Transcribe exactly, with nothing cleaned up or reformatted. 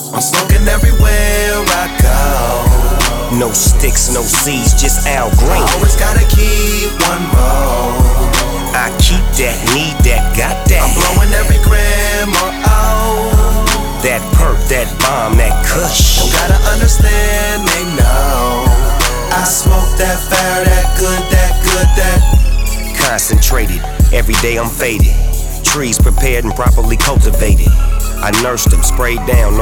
I'm smoking everywhere I go. No sticks, no seeds, just Al Green. I always gotta keep one roll. I keep that, need that, got that. I'm blowing every gram or oh. That perk, that bomb, that kush. You gotta understand, they know I smoke that fire, that good, that good, that concentrated, every day I'm faded. Trees prepared and properly cultivated. I nursed them, sprayed down, no